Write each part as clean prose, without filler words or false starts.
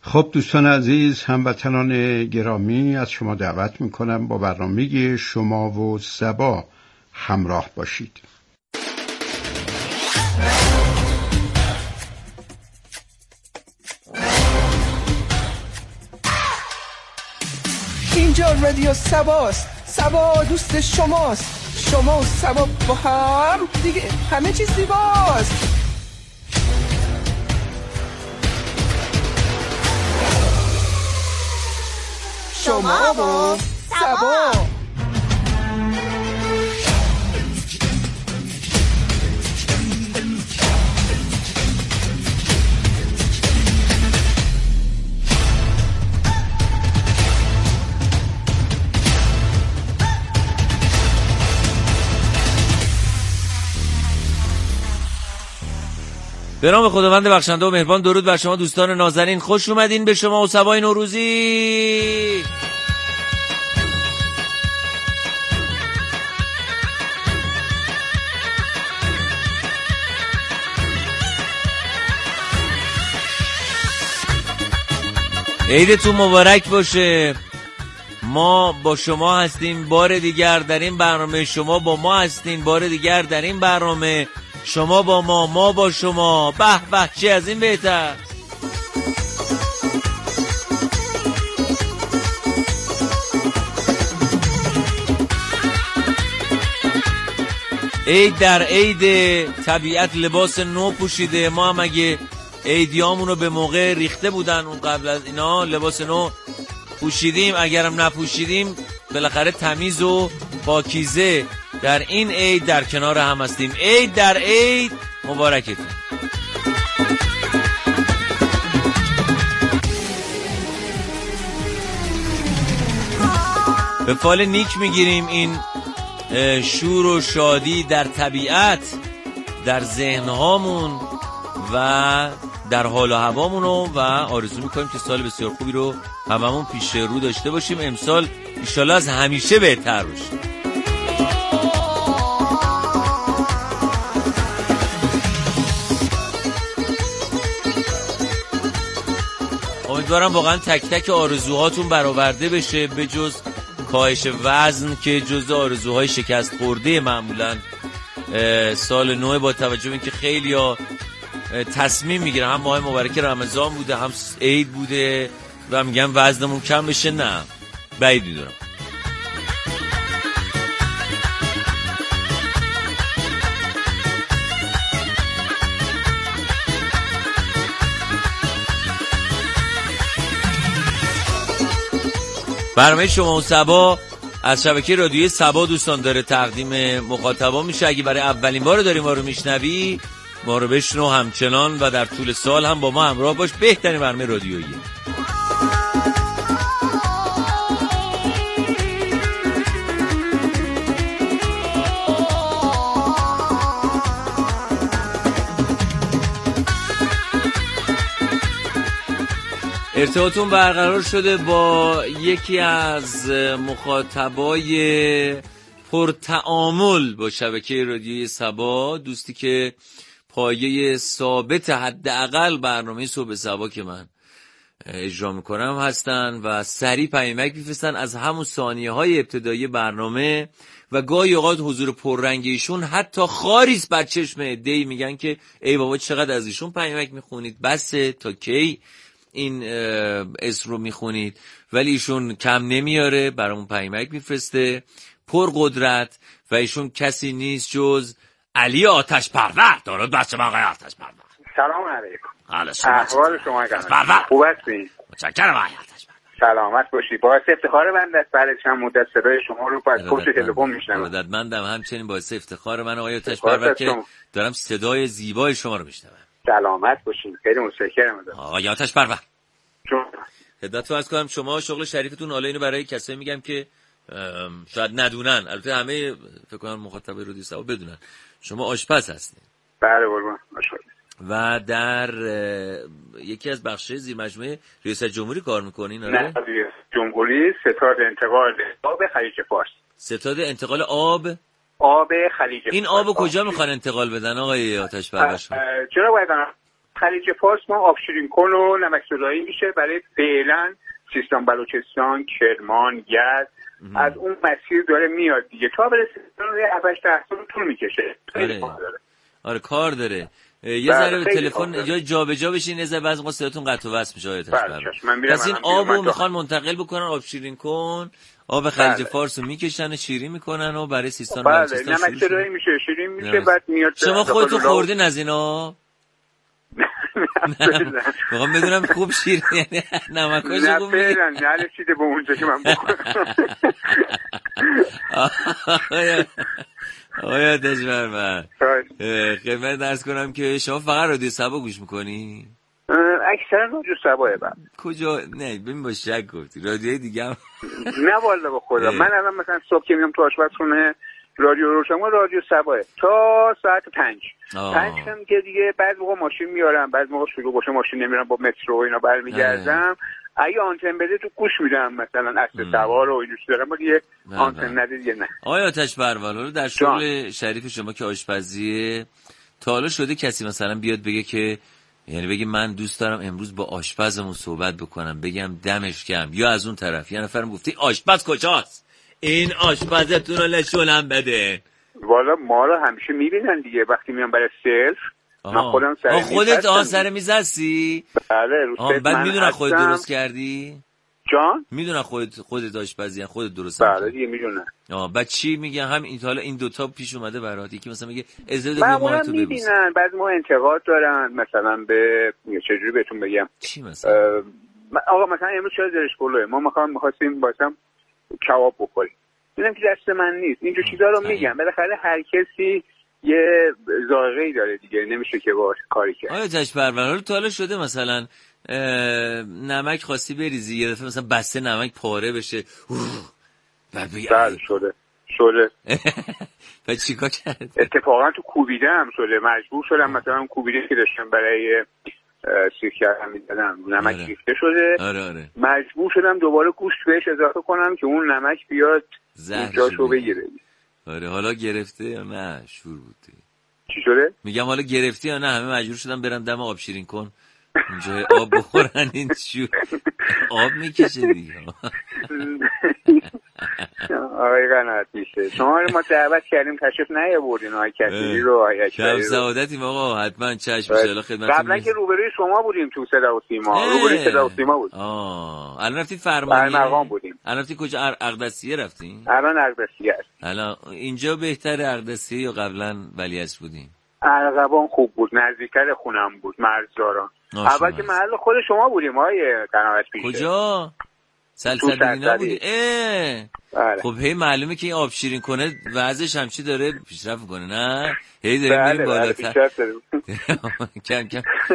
خب دوستان عزیز، هموطنان گرامی، از شما دعوت میکنم با برنامه شما و صبا همراه باشید. اینجا رادیو صباست. صبا دوست شماست. شما و صبا با هم دیگه همه چیز زیباست. شما و صبا. به نام خداوند بخشنده و مهربان. درود بر شما دوستان نازنین، خوش اومدین به شما و صبای نوروزی. عیدتون مبارک باشه. ما با شما هستیم بار دیگر در این برنامه، شما با ما هستین بار دیگر در این برنامه، شما با ما با شما. به به، چه از این بهتر. عید در عید، طبیعت لباس نو پوشیده. ما هم اگه عیدیامونو به موقع ریخته بودن اون قبل از اینا لباس نو پوشیدیم، اگرم نپوشیدیم بالاخره تمیز و پاکیزه در این عید در کنار هم هستیم. عید در عید مبارکتون. به فال نیک میگیریم این شور و شادی در طبیعت، در ذهنهامون و در حال و هوامونو، و آرزو میکنیم که سال بسیار خوبی رو هممون پیش رو داشته باشیم. امسال انشالله از همیشه بهتر باشه. امیدوارم واقعا تک تک آرزوهاتون برآورده بشه، به جز کاهش وزن که جز آرزوهای شکست خورده معمولا سال نو، با توجه به اینکه خیلی‌ها تصمیم میگیرن، هم ماه مبارک رمضان بوده هم عید بوده و میگن وزنمون کم بشه. نه، بعید میدونم. برنامه شما و صبا از شبکه رادیویی صبا دوستان داره تقدیم مخاطبا میشه. اگه برای اولین بار داری ما رو میشنوی، ما رو بشنو همچنان و در طول سال هم با ما همراه باش. بهترین برنامه رادیویی. ارتباطتون برقرار شده با یکی از مخاطبای پرتعامل با شبکه رادیویی صبا، دوستی که پایه ثابت حداقل برنامه صبح صبا که من اجرا میکنم هستن و سریع پیامک میفرستن از همون ثانیه‌های ابتدایی برنامه و گاهی اوقات حضور پررنگ ایشون حتی خاریست بر چشم عده‌ای میگن که ای بابا چقدر از ایشون پیامک میخونید، بسه تا کی این اسم رو میخونید. ولی ایشون کم نمیاره، برامون پیامک میفرسته پر قدرت و ایشون کسی نیست جز علی آتش پرور. درود بر شما آقای آتش پرور. سلام علیکم. احوال شما خوب هستین؟ متشکرم آقای آتش پرور. سلامت باشید. باعث افتخار من است بعد چند مدت صدای شما رو از پشت تلفن میشنوم. ارادتمندم. همچنین باعث افتخار من آقای آتش پرور که دارم صدای زیبای شما رو میشنوم. سلامت باشین. خیلی متشکرم. آقای آتش پرور جون خدمتتون عرض کنم شما شغل شریفتون، حالا اینو برای کسایی میگم که شاید ندونن، البته همه فکر کنم مخاطبای رادیو صبا بدونن، شما آشپز هستین. بله قربان، آشپز. و در یکی از بخش‌های زیر مجموعه ریاست جمهوری کار میکنین؟ نه، ریاست جمهوری ستاد انتقال آب خلیج فارس. ستاد انتقال آب خلیج فارس. این آب کجا میخوان انتقال بدن آقای آتش پرور؟ چرا باید خلیج فارس ما آب شیرین کن و نمک سودایی میشه برای فعلا سیستان بلوچستان، کرمان، یزد. از اون مسیر داره میاد دیگه تا برسه روی 7 تا 8 سال طول میکشه. آره کار داره. یه ذره تلفن جابجا بشین، یه ذره بعضی موقع صداتون قطع و وصل میشه آیت اکبر. پس این آبو میخوان منتقل بکنن آب شیرین کن، آب خلیج فارس رو میکشن شیرین میکنن و برای سیستان بلوچستان نمک سودایی میشه، شیرین میشه، بعد میاد. شما خودتون خوردین از اینا؟ میخوام بدونم خوب شیرین یعنی نمکاش خوب میگه؟ نه رسیده به اونجا که من بخورم. آیا تشبر خدمت درس کنم که شما فقط رادیو صبا گوش میکنی؟ اکثرا رادیو صبا. کجا؟ نه ببین با شک گفتی رادیوی دیگه هم نه والا به خدا. من الان مثلا صبح که میام تو آشپزخونه رادیو روشنگار رادیو صبا تا ساعت 5 هم که دیگه بعد موقع ماشین میارم، بعد موقع شروع باشه ماشین نمیرم با مترو و اینا برمیگردم، اگه آنتن بده تو گوش میدم مثلا اصل سوار و اینو دارم، دیگه آنتن نده دیگه نه. آیا آتش پرور در شغل شریف شما که آشپزیه تا حالا شده کسی مثلا بیاد بگه که یعنی بگه من دوست دارم امروز با آشپزمون صحبت بکنم بگم دمش گرم، یا از اون طرف یه نفرم گفتی آشپز کجاست این آشپزتون رو نشونم بده؟ والا ما رو همیشه میبینن دیگه وقتی میام برای سلف. من خودم خودت سر میز هستی؟ بله رو بعد میدونن خودت درست کردی؟ جان؟ میدونن خودت آشپزی خودت درست کردی؟ بله دیگه میدونن. بعد چی میگن؟ همین حالا این دوتا پیش اومده برات یکی مثلا میگه اجازه بده ما تو میبینن، بعد ما انتقاد دارن مثلا به چجوری بهتون بگم چی مثلا آقا مثلا امروز چرا زرش پلوه ما می‌خواستیم باشم کباب بخوریم، دیدم که دست من نیست. اینجور چیزا رو میگم. بالاخره هر کسی یه ذائقه‌ای داره دیگه، نمیشه که باهاش کاری کرد. آیا تشبرور تا حالا شده مثلا نمک خواستی بریزی یه دفعه مثلا بسته نمک پاره بشه بله شده و چیکار کرد؟ اتفاقا تو کوبیده هم شده، مجبور شدم مثلا کوبیده که داشتم برای سیرکه هم میدادم نمک ریخته شده. آره. مجبور شدم دوباره گوشت بهش اضافه کنم که اون نمک بیاد جاشو بگیره. آره حالا گرفته یا نه؟ شور بوده. چی شده؟ میگم حالا گرفتی یا نه؟ همه مجبور شدم برم دم آب شیرین کن اونجا آب بخورن، این شور آب میکشه دیگه. آقای قناعتیشه شما رو ما دعوت کردیم تشریف نیاوردین، آقای کثیری رو آقای اکبری رو. سعادتیم آقا، حتما چشم ان خدمتتون. قبلا که روبروی شما بودیم تو صدا و سیما، روبروی صدا و سیما بود. الان رفتید فرمانی؟ مقام بودیم. الان رفتید کجا؟ اقدسیه رفتین؟ الان اقدسیه است. الان اینجا بهتره اقدسیه یا قبلا ولیعصر بودین؟ ارغوان خوب بود، نزدیکتر خونم بود، مرزداران. اول که محل خود شما بودیم آقای قناعتیشه. کجا؟ سلسبیلینا بودی؟ خب هی معلومه که این آب شیرین کنه وضعش همچی داره پیشرفت میکنه، نه؟ هی داریم میریم بالاتر. کم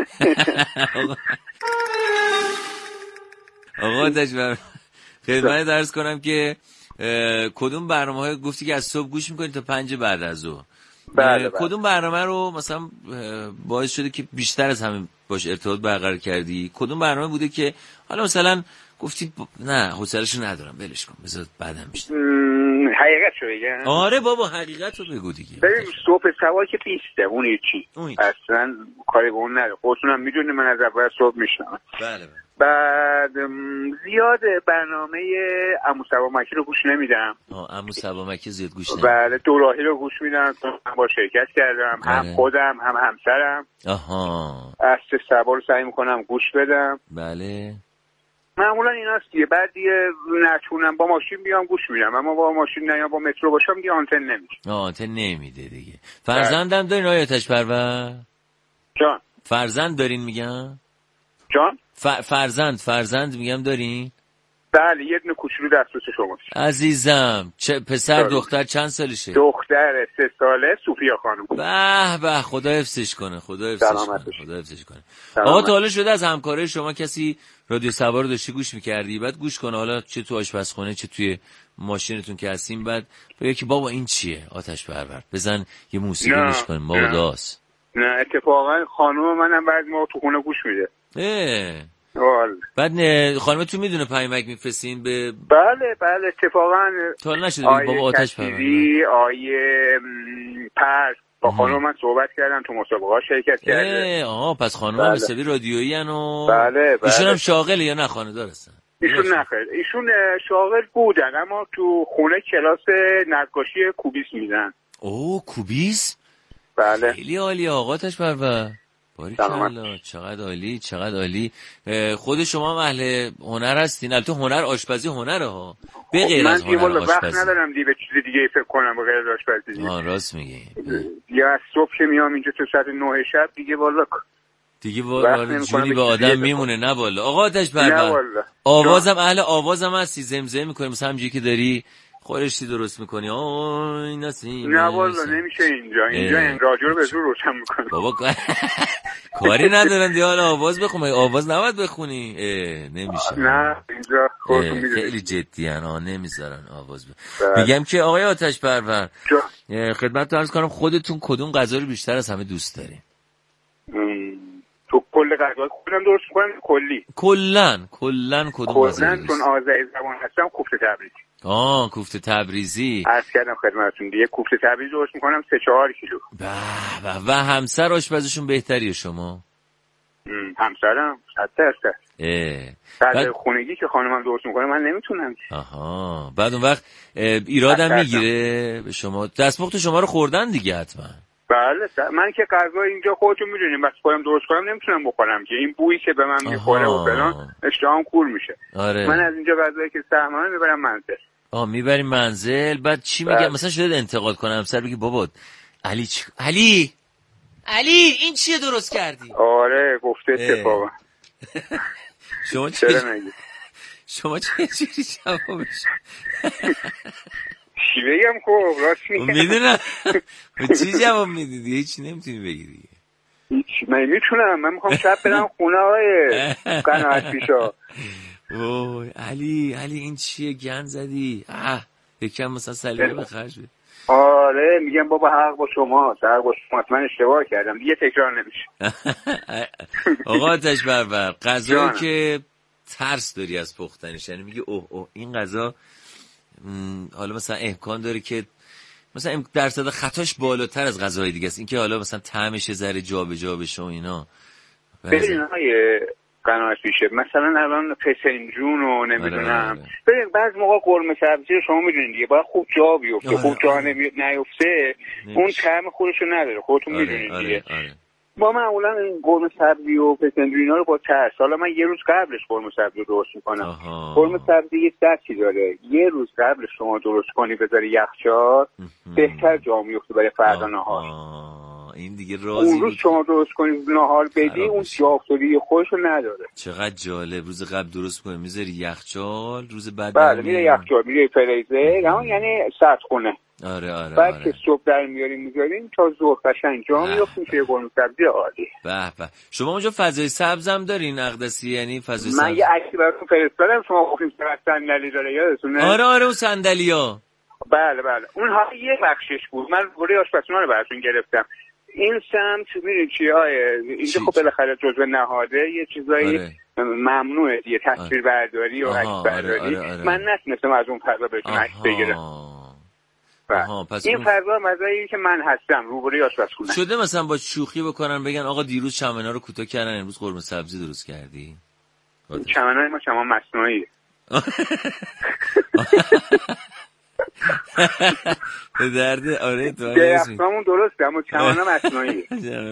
آقا تشبر خدمت درس کنم که کدوم برنامه گفتی که از صبح گوش میکنی تا 5 بعد از ظهر؟ بله. کدوم برنامه رو مثلا باعث شده که بیشتر از همه باش ارتباط برقرار کردی؟ کدوم برنامه بوده که حالا مثلا گفتی نه حوصله‌شو ندارم ولش کن بذار بعدم بیشتر؟ حقیقت شو بگم. آره بابا حقیقت رو بگو دیگه. ببین صبح سوار که پیسته اون چی اصلا کاری به اون نداره. خودتونم میدونی من از اول صبح میشنم. بله. بعد زیاد برنامه عمو صبا مکی رو گوش نمیدم. عمو صبا مکی زیاد گوش نمیدم. بله دوراهی رو گوش میدم، با شرکت کردم. هم خودم هم همسرم. اصل صبا رو سعی میکنم گوش بدم. بله. معمولا ایناست دیگه. بعد دیگه نتونم با ماشین بیام گوش میدم، اما با ماشین نیام با مترو باشم دیگه آنتن نمیشه. آنتن نمیده دیگه. فرزندم دارین آیا آتش پرور؟ جان فرزند دارین میگم؟ جان فرزند میگم دارین؟ بله یه دونه کوچولو دسترس شماست عزیزم. پسر دختر چند سالشه؟ دختر 3 ساله سوفیا خانم. به خدا حفظش کنه. خدا حفظش کنه. آقا تا حالا شده از همکارای شما کسی رادیو صبا رو داشتی گوش میکردی بعد گوش کنه، حالا چه تو آشپزخونه چه توی ماشینتون که هستیم، بعد بگه که بابا این چیه آتش پرور بزن یه موسیقی گوش کنیم بابا داس؟ نه اتفاقا خانم منم بعد ما تو خونه گوش میده. بعد خانمتون میدونه پیامک میفرستین به؟ بله اتفاقا تا نشده بابا آتش پرور آیه پرس با خانم من صحبت کردم، تو مسابقه ها شرکت کرده. پس خانم هم حسابی رادیویی ان و بله. ایشون هم شاغله یا نه خانه‌دار هستن؟ ایشون نخیر، ایشون شاغل بودن اما تو خونه کلاس نقاشی کوبیس میدن. کوبیس؟ بله. خیلی عالی آقا تشپرور. باریکلا، چقدر عالی، چقدر عالی. خود شما هم اهل هنر هستین؟ البته هنر آشپزی هنره ها، به غیر از هنر آشپزی. من وقت ندارم به چیز دیگه فکر کنم به غیر از آشپزی. راست میگی. یا از صبح که میام اینجا تا ساعت 9 شب دیگه والا جونی به آدم میمونه. نه والا آقا تشپرور، آوازم اهل آوازم هستی، زمزمه میکنی مثلا همونجوری که داری خورشتی درست میکنی. این نه والا نمیشه اینجا این رادیو رو به زور روشن میکنه. بابا کاری ندارن دیگه، حالا آواز بخون، آواز نباید بخونی. نمیشه. نه اینجا خودتون میدونید خیلی جدی ان، نمیذارن آواز میگم که آقای آتش پرور خدمتتون عرض کنم، خودتون کدوم غذا رو بیشتر از همه دوست دارین؟ تو کل غذا خودم درست میکنم کلن کدوم غذا رو دوست؟ چون آذری زبان هستم کوفته تبریزی. کوفته تبریزی عرض کردم خدمتتون دیگه، کوفته تبریزی درست میکنم 3-4 کیلو. و همسر آشپزشون بهتریه شما؟ همسرم 100%. بعد خونگی که خانمم درست میکنه من نمیتونم. بعد اون وقت ایرادم میگیره به شما؟ دستپخت شما رو خوردن دیگه حتما. بله من که غذا اینجا خودتون میدونید بس خودم درست کنم نمیتونم بخورم که این بویی که به من میخوره و فلان اشتهام کور میشه. من از اینجا غذایی که سهمم میبرم منزل. میبریم منزل. بعد چی میگم مثلا شده انتقاد کنم همسر بگی بابا علی این چیه درست کردی؟ آره گفته اتفاقا. شما چه جوری جوابش؟ چی بگم خب راست میدونم چی جواب میدی دیگه؟ هیچی نمیتونی بگی دیگه. هیچ من میتونم، من میخوام شب برم خونه های قناعت پیشا. علی این چیه گند زدی؟ یکم مثلا سلیقه به خرج بده. آره میگم بابا حق با شما من اشتباه کردم دیگه تکرار نمیشه. آقا آتش پرور غذایی که ترس داری از پختنش، یعنی میگی اوه این غذا حالا مثلا امکان داره که مثلا درصد خطاش بالاتر از غذاهای دیگه است، این که حالا مثلا طعمش ذره جابجا بشه و اینا. ببین های قناعت میشه مثلا الان فسنجون و نمیدونم ببین بعض موقع قرمه سبزی رو شما میدونید دیگه باید خوب جا بیفته. خوب جا نیفته اون طعم خودش رو نداره، خودتون میدونید دیگه. با معمولا این قرمه سبزی و فسنجون اینا رو با ترس، حالا من یه روز قبلش قرمه سبزی رو درست میکنم. قرمه سبزی یه سطحی داره، یه روز قبلش شما درست کنی بذاری یخچال بهتر جا میفته برای فردا نهار. این دیگه رازی اون روز شما درست کنی نهار بدی اون جافتگی خودشو نداره. چقدر جالب. روز قبل درست کنی میذاری یخچال، روز بعد بله میره یخچال میره فریزر، همون یعنی سطح خونه. آره بعد که صبح در میاریم تا ظهر قشنگ جا میفته میشه قرمه سبزی عالی. به شما اونجا فضای سبز هم دارین اقدسی؟ یعنی فضای سبز من یه عکسی براتون فرستادم شما گفتین چقدر صندلی داره یادتونه؟ آره اون صندلیا. بله اونها یه بخشش بود، من گوره آشپزخونه رو براتون گرفتم. این سمت میدونی چیه اینجا خب بالاخره جزء نهاده یه چیزایی ممنوعه دیگه، تصویر برداری و عکس برداری. من نتونستم از اون فضا بهتون عکس بگیرم. این فضا مزایایی که من هستم روبروی آشپزخونه. شده مثلا با شوخی بکنن بگن آقا دیروز چمنا رو کوتاه کردن امروز قرمه سبزی درست کردی؟ چمنای ما چمن مصنوعیه. به درد آره تو درختامون درسته اما چمن مصنوعیه.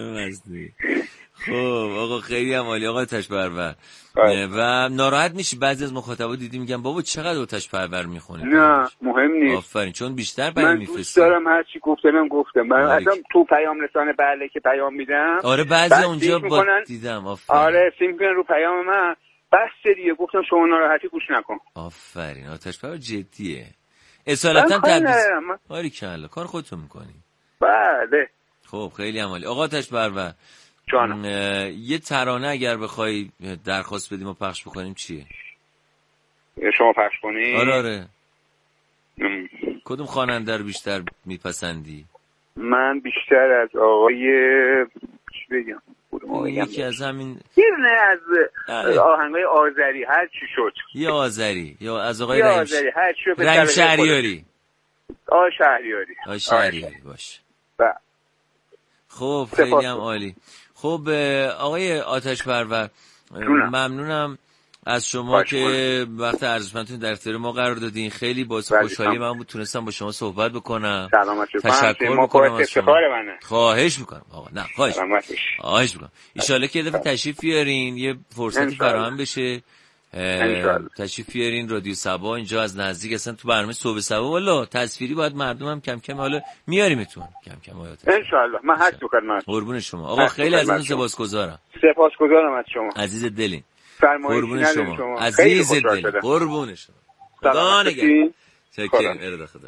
خب آقا خیلی هم عالی. آقا آتش پرور و ناراحت میشی بعضی از مخاطبا دیدی میگن بابا چقدر آتش پرور میخونه؟ نه مهم نیست. آفرین چون بیشتر پیام میفرستی. من دوست دارم هر چی گفتم من اصلا تو پیام رسانه بله که پیام میدم. آره بعضی اونجا دیدم. آفرین آره فیلم میکنن رو پیام من بس دیگه گفتم شما ناراحتی گوش نکن. آفرین آتش پرور جدیه. اصالتا تبریز. باریکلا کار خودتون میکنی. بله خب خیلی عالی. آقا آتش پرور جانم یه ترانه اگر بخوای درخواست بدیم و پخش بکنیم چیه؟ شما پخش کنی؟ آره کدوم خواننده رو بیشتر میپسندی؟ من بیشتر از آقای چی بگم؟ یکی از همین از آهنگای آذری هر چی شد. یه آذری یا از آقای رحیم شهریاری. شهریاری باشه. خب خیلی هم عالی. خب آقای آتش پرور، ممنونم از شما که وقت ارزشمندتون در اختیار ما قرار دادین. خیلی باعث خوشحالی من بود تونستم با شما صحبت بکنم. تشکر میکنم از شما. خواهش میکنم آقا. نه خواهش میکنم. ان شاءالله که دفعه تشریف بیارین، یه فرصتی فراهم بشه تشریف بیارین رادیو صبا اینجا از نزدیک، اصلا تو برنامه صبح صبا والا تصویری باید مردمم کم کم حالا میاریمتون کم کم ان شاءالله. من هست میکنم. قربون شما آقا، خیلی ازتون سپاسگزارم از شما عزیز دلین. قربون شما عزیز دل، قربون شما. خدا نگهدار. شکریم. ارادت خدا.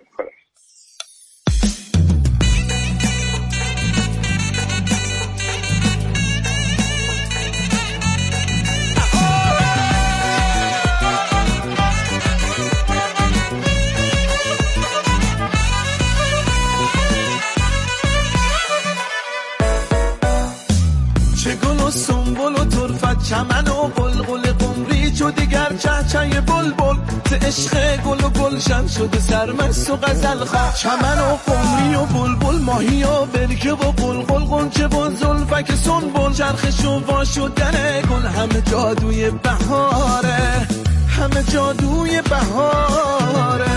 چمن و قلقل قمری چو دیگر چهچه بلبل ز عشق گل و گلشن شده سرمست و غزل خواه. چمن و قمری و بلبل ماهی و برکه و قلقل غنچه و زلفک سنبل چرخش و وا شدن گل همه جادوی بهاره، همه جادوی بهاره.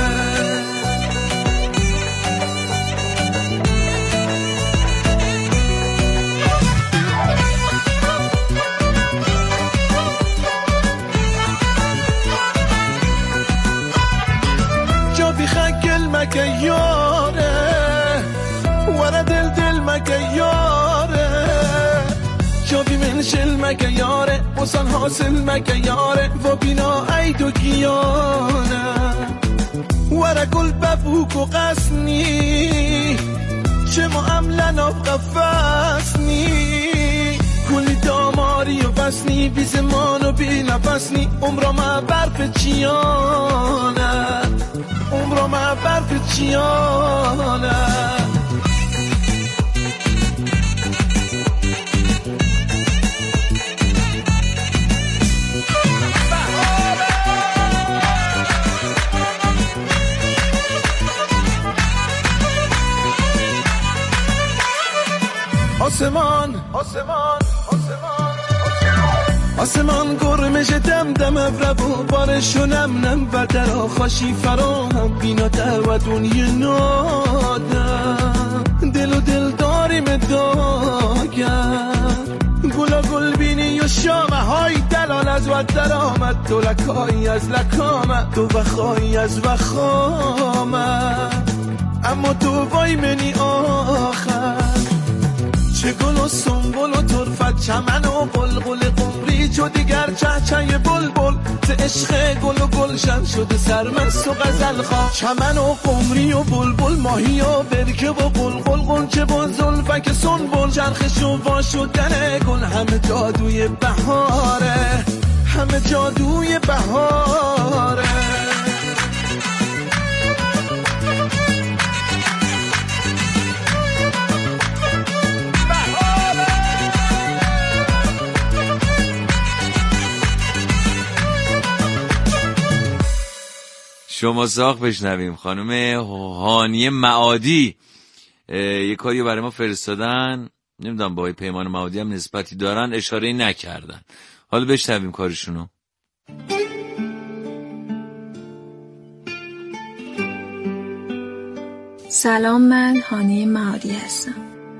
مکه یاره ورا دل مکه یاره جابی منشل مکه یاره وصل حاصل مکه یاره و بینا ای دو گیانه ورا گل ببوک و قسنی چه معاملن آب قفصنی کلی داماری و بسنی بی زمان و بی نفسنی عمرا ما برف چیانه عمرو ما برف چیانه. آسمان گرمش دم دم ابرو بارشو نم نم و درا خاشی فراهم بینا در و دنیا نادم دل و دل داریم داگر گلا گل بینی و شامه های دلال از و در آمد دو لکایی از لکامت دو وخایی از وخامت اما تو وای منی آخر چه گل و سنبل و طرفت چمن و قلقل قمری چو دیگر چهچه بلبل ز عشق گل و گلشن شده سرمست و غزل خواه. چمن و قمری و بلبل ماهی و برکه و قلقل غنچه و زلفک سنبل چرخش و وا شدن گل همه جادوی بهاره، همه جادوی بهاره. شما ساخ بشنویم. خانم هانیه معادی یه کاری برای ما فرستادن، نمیدونم با پیمان معادی هم نسبتی دارن، اشاره نکردن. حالا بشنویم کارشونو. سلام، من هانیه معادی هستم.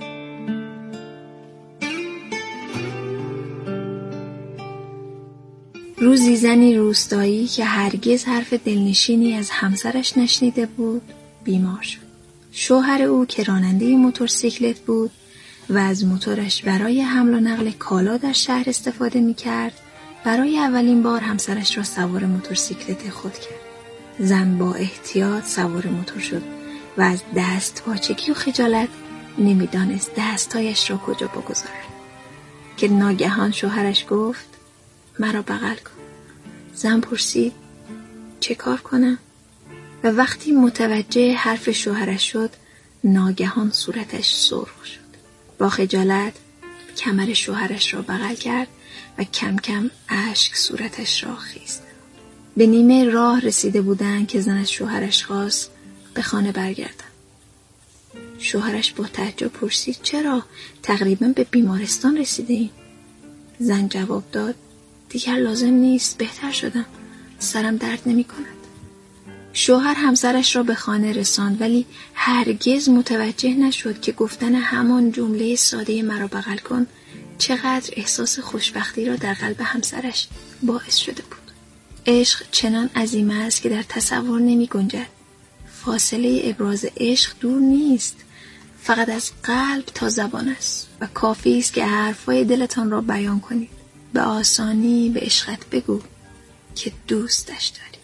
روزی زنی روستایی که هرگز حرف دلنشینی از همسرش نشنیده بود بیمار شد. شوهر او که راننده موتورسیکلت بود و از موتورش برای حمل و نقل کالا در شهر استفاده می‌کرد، برای اولین بار همسرش را سوار موتورسیکلت خود کرد. زن با احتیاط سوار موتور شد و از دست پاچگی و خجالت نمی‌دانست دستایش را کجا بگذارد که ناگهان شوهرش گفت مرا بغل کن. زن پرسید چه کار کنم؟ و وقتی متوجه حرف شوهرش شد ناگهان صورتش سرخ شد. با خجالت کمر شوهرش را بغل کرد و کم کم اشک صورتش را خیست. به نیمه راه رسیده بودند که زن از شوهرش خواست به خانه برگردد. شوهرش با تعجب پرسید چرا؟ تقریبا به بیمارستان رسیده ایم. زن جواب داد دیگر لازم نیست، بهتر شدم، سرم درد نمی کند. شوهر همسرش را به خانه رساند ولی هرگز متوجه نشد که گفتن همان جمله ساده مرا بغل کن چقدر احساس خوشبختی را در قلب همسرش باعث شده بود. عشق چنان عظیم است که در تصور نمی گنجد. فاصله ابراز عشق دور نیست، فقط از قلب تا زبان است و کافی است که حرفای دلتان را بیان کنید. به آسانی به عشقت بگو که دوستش داری.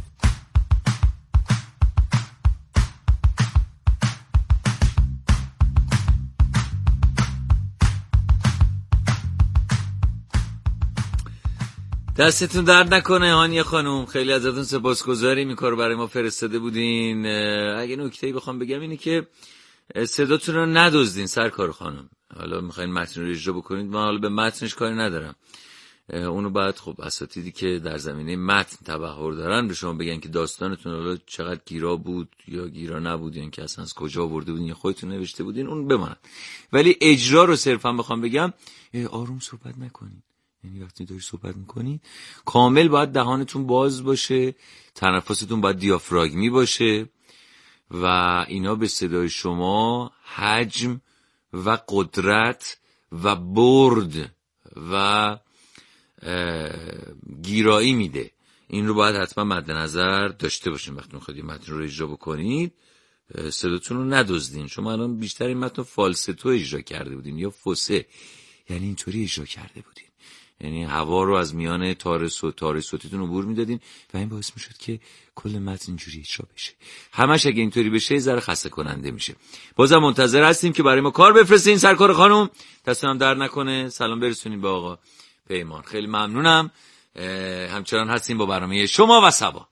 دستتون درد نکنه هانیه خانوم، خیلی ازتون سپاسگزاریم این کارو برای ما فرستاده بودین. اگه نکته‌ای بخوام بگم اینه که صداتون رو ندزدین سرکار خانم. حالا میخواین متن رو اجرا بکنید، من حالا به متنش کاری ندارم، اونو بعد خب اساتیدی که در زمینه متن تبحر دارن به شما بگن که داستانتون حالا چقدر گیرا بود یا گیرا نبود، یا که اصلا از کجا آورده بودین یا خودتون نوشته بودین، اون بماند. ولی اجرا رو صرفا بخوام بگم آروم صحبت نکنین. یعنی وقتی داری صحبت میکنی کامل باید دهانتون باز باشه، تنفستون باید دیافراگمی باشه و اینا به صدای شما حجم و قدرت و برد و گیرایی میده. این رو باید حتما مد نظر داشته باشین وقتی میخواید این متن رو اجرا بکنید. صداتون رو ندزدین. شما الان بیشتر این متن رو فالستو اجرا کرده بودین یا فوسه، یعنی اینطوری اجرا کرده بودین، یعنی هوا رو از میان تار صوتیتون عبور میدادین و این باعث میشد که کل متن اینجوری اجرا بشه. همش اگه اینطوری بشه ذره خسته کننده میشه. بازم منتظر هستیم که برای ما کار بفرستین سرکار خانم. دستم درد نکنه، سلام برسونین به آقا پیمان. خیلی ممنونم. همچنان هستیم با برنامه شما و سبا.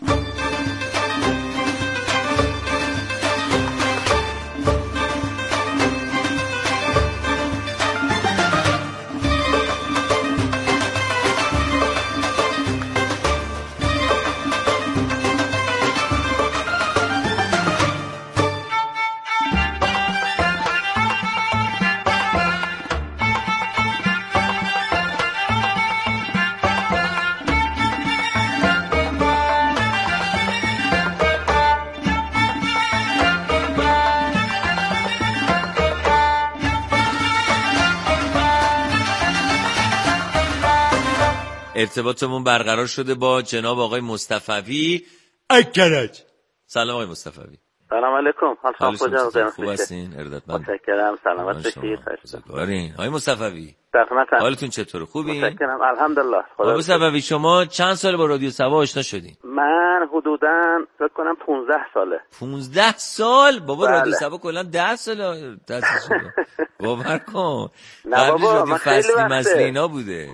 ارتباطمون برقرار شده با جناب آقای مصطفی اکرج. سلام آقای مصطفی. سلام علیکم. حالتون خوب هستین؟ ارادتمند. متشکرم. سلامت باشید. بارین آقای مصطفی. خدمتتون. حالتون چطوره؟ خوبین؟ متشکرم. الحمدلله. آقای مصطفی شما چند سال با رادیو سبا آشنا شدین؟ من حدوداً فکر کنم 15 ساله. 15 سال؟ بابا بله. رادیو سبا کلاً 10 سال تأسیس شده. باور کن. نه بابا من خیلی وقته اینا بوده.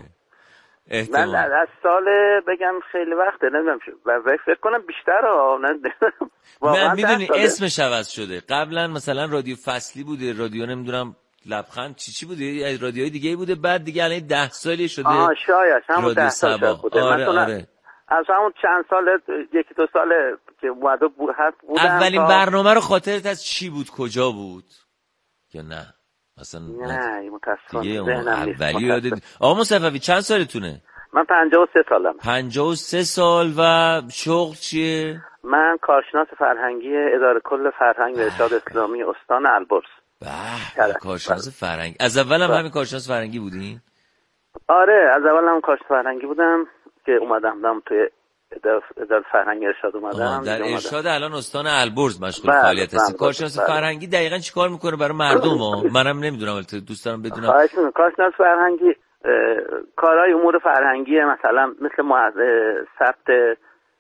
من از سال بگم خیلی وقته، نمیدونم فکر کنم بیشتر ها. من میدونی اسمش عوض شده. قبلا مثلا رادیو فصلی بوده، رادیو نمیدونم لبخند چی بوده، رادیوهای دیگه بوده، بعد دیگه الان 10 سالی شده. شاید همون 10 سال بوده. آره. از همون چند سال، یکی دو سال که اومده بودم. اولین برنامه رو خاطرت از چی بود؟ کجا بود؟ یا نه اصلا نه متاسفانه اولی یادت. آقا مصطفی چند سالتونه؟ من 53 سالم. 53 سال. و شغل چیه؟ من کارشناس فرهنگی اداره کل فرهنگ و ارشاد اسلامی استان البرز. به کارشناس فرهنگی. از اول هم همین کارشناس فرهنگی بودین؟ آره از اول هم کارشناس فرهنگی بودم که اومدم توی اداره فرهنگ ارشاد اومدم. در ارشاد الان استان البرز مشغول فعالیت هستی. کارشناس فرهنگی دقیقاً چیکار میکنه برای مردم؟ منم نمیدونم البته دوست دارم بدونم. کارشناس فرهنگی کارهای امور فرهنگی مثلا مثل ثبت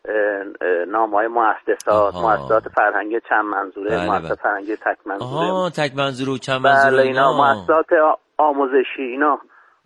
نامه‌های مؤسسات فرهنگی چند منظوره، مؤسسات فرهنگی تک منظوره. تک منظوره و چند منظوره اینا مؤسسات آموزشی اینا.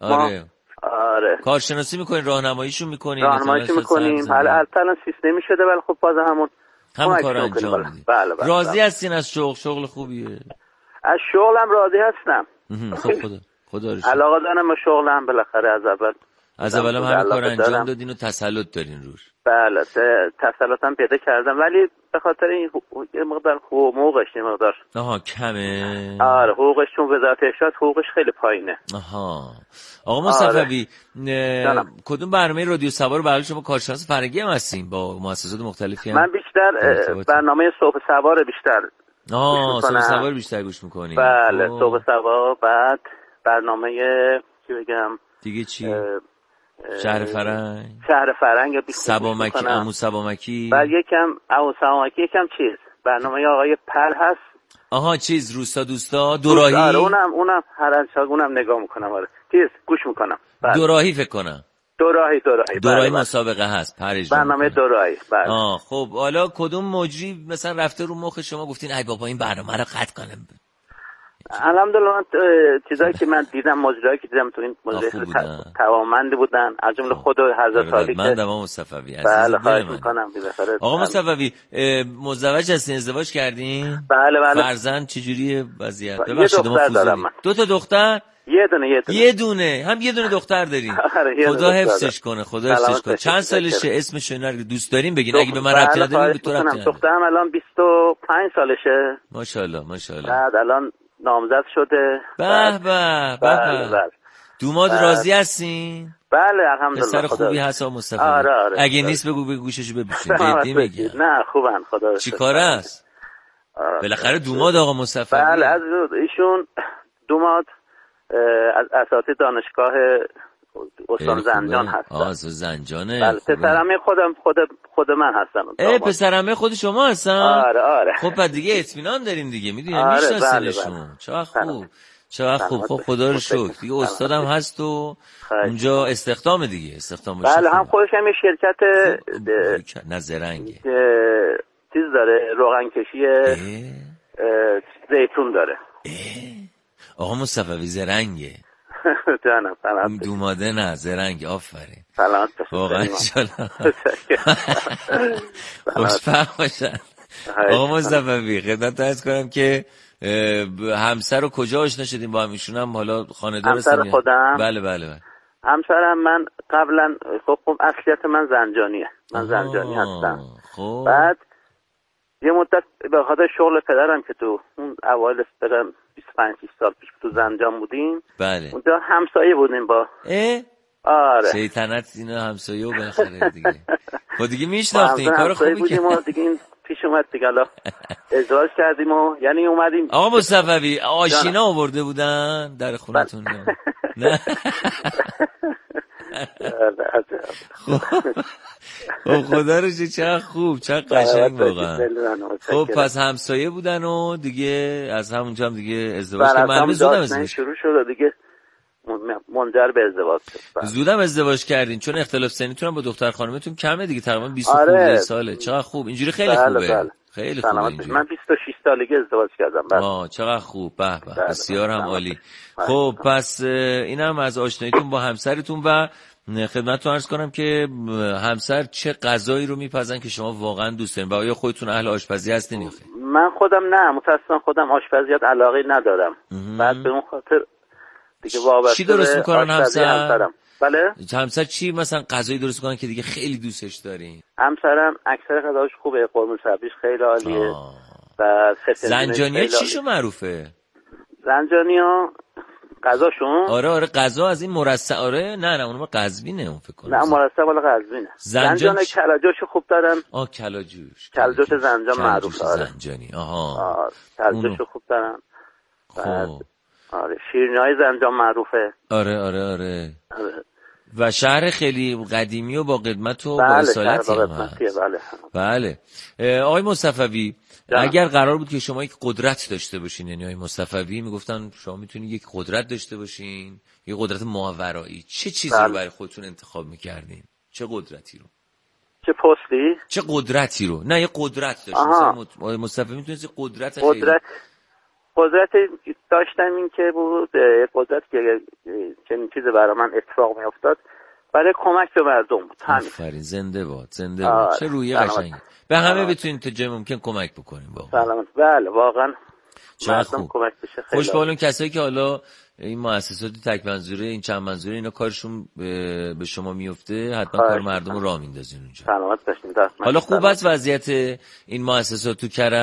آره. کارشناسی میکنین، راهنماییشون میکنین؟ راهنماییش میکنیم. الان سیستمی شده ولی خب باز همون کار انجام میدین. راضی هستین از شغل خوبیه؟ از شغلم راضی هستم. خب خدا علاقه دارم به شغلم. بالاخره از اول هم همین کار انجام دادین و تسلط دارین روش. بله تسلطم پیدا کردم، ولی به خاطر این یه مقدار حقوقش یه مقدار کمه. آره حقوقش چون وزارت ارشاد حقوقش خیلی پایینه. آقا مصطفی کدوم برنامه رادیو سبا رو برای شما کارشناس فرهنگی هم هستین با مؤسسات مختلفی هم؟ من بیشتر برنامه صبح سبا رو بیشتر صبح سبا رو بیشتر گوش میکنی؟ بله صبح سبا. بعد برنامه چی بگم دیگه چی؟ شهر فرهنگ سبامکی، عمو سبامکی. بعد یکم عمو سبامکی، یکم چیز برنامه آقای پر هست. چیز روستا دوستا دوراهی. آره اونم هر از اونم نگاه میکنم. آره چیز گوش میکنم. دوراهی فکر کنم. دوراهی مسابقه هست پرج برنامه دوراهی. بله. خب حالا کدوم مجری مثلا رفته رو مخ شما گفتین ای بابا این برنامه رو قطع کنم؟ الحمدلله چیزایی که من دیدم، مجریایی که دیدم تو این مجری توانمند بودن، از جمله خود حضرت علی. من دوام مصطفی بله خواهش میکنم. آقا مصطفی مزدوج هستین؟ ازدواج کردین؟ بله. فرزند چجوریه وضعیت؟ ببخشید ما دارم. 2 تا دختر؟ یه دونه هم یه دونه دختر دارین. خدا حفظش کنه. چند سالشه؟ اسمش رو دوست داریم بگین. اگه به من ربطی ندارین به تو ربطی نداره. دخترم الان 25 سالشه. ماشاءالله. بعد الان نامزد شده. به. دوماد راضی هستین؟ بله الحمدلله. پسر خوبی هست مصطفی. آره. اگه نیست بگو گوششو بپیچین. جدی میگم. نه خوبن خدا. چیکار است؟ بالاخره دوماد آقا مصطفی. بله از ایشون دوماد از اساتید دانشگاه استان زنجان هستن. زنجانه. بله پسرمه خود من هستن. پسرمه خود شما هستن؟ آره. خب بعد دیگه اطمینان داریم دیگه، میدونیم میشناسینشون. چقدر خوب. خب خدا رو شکر دیگه استادم هست و اونجا استخدام دیگه استخدام باشه. بله هم خودش هم یه شرکت زرنگه چیز داره، روغن کشی زیتون داره. آقا مصطفی زرنگه. جانم دوماده نه زرنگ. آفرین. سلامت واقعا انشالله خوشبخت باشن. آقا مصطفی خدمت عرض کنم که همسر رو کجا آشنا شدیم با هم؟ ایشون هم حالا خانه‌دار هستن؟ همسر خودم؟ بله. همسرم من قبلا خب اصلیت من زنجانیه. من زنجانی هستم. خب بعد یه مدت به خاطر شغل پدرم که تو اون اوایل استرم 25 سال پیش تو زنجان بودیم. بله. اونجا همسایه بودیم با آره شیطنت اینا همسایه و بالاخره دیگه خب دیگه میشناختین کار خوبی که دیگه این پیش اومد دیگه. حالا ازدواج کردیم و یعنی اومدیم. آقا مصطفی آشینا آورده بودن در خونتون؟ نه خب خدا رو چقدر خوب، چقدر قشنگ واقعا. خب پس همسایه بودن و دیگه از همونجا هم دیگه ازدواج کردن. من زودم ازدواج شروع شد دیگه منجر به ازدواج شد. زودم ازدواج کردین چون اختلاف سنیتون هم با دختر خانمتون کمه دیگه، تقریبا 20 ساله. چقدر خوب. اینجوری خیلی خوبه. خیلی خوبه اینجوری. من 26 سالگی ازدواج کردم. چقدر خوب. به بسیار هم عالی. خب پس اینم از آشناییتون با همسرتون و خدمتتون عرض کنم که همسر چه غذایی رو میپزن که شما واقعا دوست دارین؟ و آیا خودتون اهل آشپزی هستین یا خیر؟ من خودم نه، متأسفانه خودم آشپزیات علاقه ندارم. بعد به اون خاطر دیگه وابسته. چی درست میکنن همسر؟ بله؟ همسر چی مثلا غذایی درست میکنن که دیگه خیلی دوستش دارین؟ همسرم اکثر غذاش خوبه، قرمه سبزیش خیلی عالیه. و زنجانی‌ها چیشو معروفه؟ زنجانی‌ها غذاشون؟ آره غذا از این مرصع. آره نه اونم قزوینه اون فکر کنم. نه مرصع ولی قزوینه. زنجان کلاجوش خوب دارن. کلاجوش زنجان معروفه. زنجانی. کلاجوش خوب دارن. خب شیرینی‌های زنجان معروفه. آره. و شهر خیلی قدیمی و با قدمت و با اصالتی هم هست. بله. آقای مصطفی اگر قرار بود که شما یک قدرت داشته باشین، یعنی آقای مصطفی میگفتن شما میتونید یک قدرت داشته باشین، یک قدرت ماورایی، چه چیزی رو برای خودتون انتخاب میکردین؟ چه قدرتی رو؟ چه پستی؟ چه قدرتی رو؟ نه یه قدرت داشتین. مثلا مصطفی میتونید یه قدرت داشتم این که بود قدرت که چنین چیزی برای من اتفاق میافتاد برای کمک به مردم بود. آفرین. زنده باد. چه رویه قشنگی. به همه بتونید تا جای ممکن کمک بکنیم واقعا. سلامت. بله واقعا مردم کمک بشه. خوشحالم کسایی که حالا این مؤسسات تک منظوره، این چند منظوره، اینا کارشون به شما میفته، حتما کار مردم رو راه میندازین اونجا. سلامت باشین. حالا خوب است وضعیت این مؤسسات تو کرج؟